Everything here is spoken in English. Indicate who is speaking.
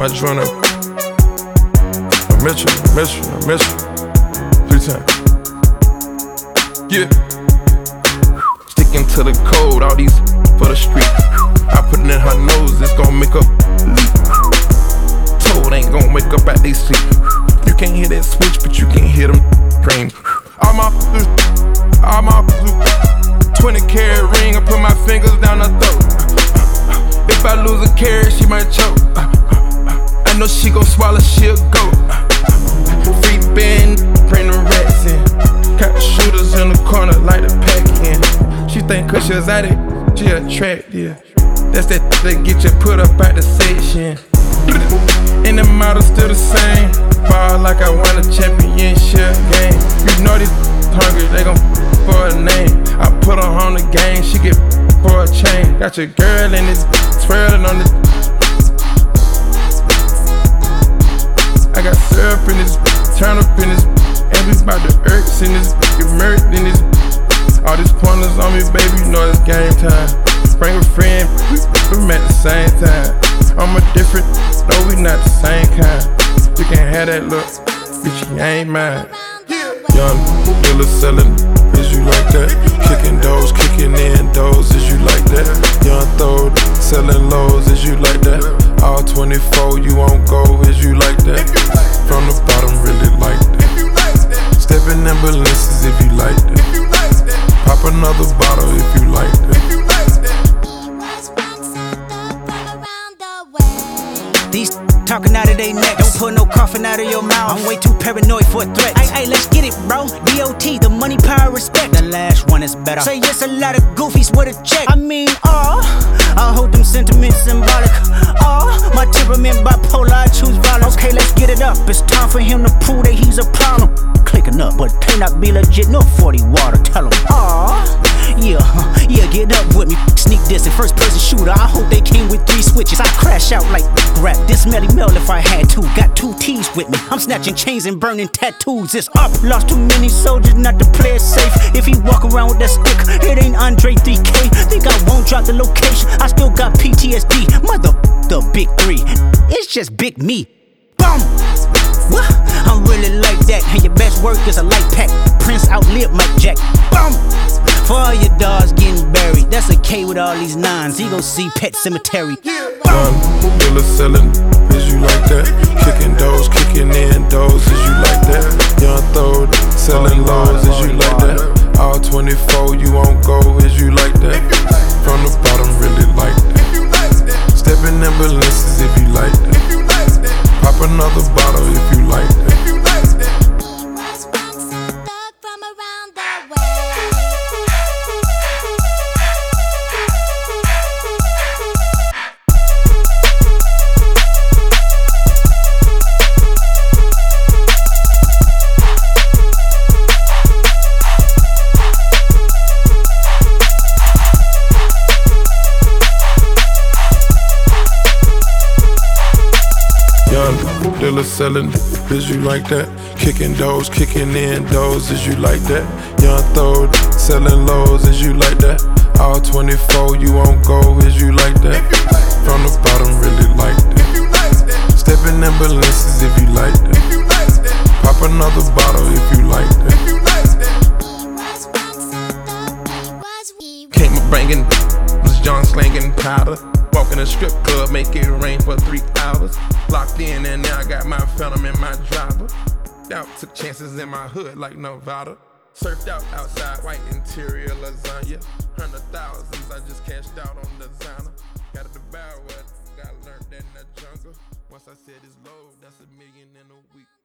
Speaker 1: just run up. I miss you. 3 times. Yeah. Sticking to the code, all these for the street. I put it in her nose, it's gon' make her leap. Toad ain't gon' wake up at they sleep. You can't hear that switch, but you can hear them scream. All my 20-carat ring, I put my fingers down her throat. If I lose a carat, she might choke. I know she gon' swallow, she'll go. Free band, bring the rats in. Got the shooters in the corner, like the pack in. She think cause she was at it, she attractive. That's that get you put up at the section. And the model still the same. Ball like I won a championship game. You know these hungry, they gon' for a name. I put her on the game, she get for a chain. Got your girl in this, twirling on this. I got syrup in this, turn up in this. And we bout the irks in this, get murked in this. All these pointers on me, baby, you know it's game time. Bring a friend, we at the same time. I'm a different, no, we not the same kind. You can have that look, bitch, you ain't mine. Young dealer selling, is you like that? Kicking doors, kicking in doors, is you like that? Young throw, selling lows, is you like that? All 24, you won't go, is you like that? From the bottom, really like that. Stepping in balances if you like that. Pop another bottle if you like that.
Speaker 2: These talking out of their neck, don't put no coughing out of your mouth. I'm way too paranoid for a threat. Ay, let's get it, bro. DOT, the money, power, respect. The last one is better. Say yes, a lot of goofies with a check. I mean, I hold them sentiments symbolic. My temperament bipolar, I choose violence. Okay, let's get it up. It's time for him to prove that he's a problem. Clicking up, but cannot be legit. No 40 water, tell him. Yeah, get up with me. Sneak this in first person shooter. I hope they came with 3 switches. I crash out like rap. This Melly Mel if I had to. Got 2 T's with me. I'm snatching chains and burning tattoos. It's up. Lost too many soldiers not to play it safe. If he walk around with that stick, it ain't Andre 3K. Think I won't drop the location. I still got PTSD. Mother the big 3. It's just big me. Boom. What? I'm really like that. And your best work is a light pack. Prince outlived Mike Jack. Boom. For all your dogs getting buried. That's a K with all these 9s. He gon' see Pet Cemetery.
Speaker 1: Dealer selling, is you like that? Kicking doors, kicking in doors, is you like that? Young throw, selling lows, is you like that? All 24, you won't go, is you like that? From the bottom, really like that. Stepping in balances if you like that. Pop another bottle if you like that. Dealer selling, is you like that? Kicking doors, kicking in doors, is you like that? Young throw, selling lows, is you like that? All 24, you won't go, is you like that? From the bottom, really like that. Stepping in balances if you like that. Pop another bottle if you like that. Came up bringing, was John slanging powder. Walk in a strip club, make it rain for 3 hours. Locked in and now I got my phantom in my driver. Out, took chances in my hood like Nevada. Surfed out outside, white interior lasagna. 100,000s, I just cashed out on designer. Got a devour, got learned that in the jungle. Once I said it's low, that's $1 million in a week.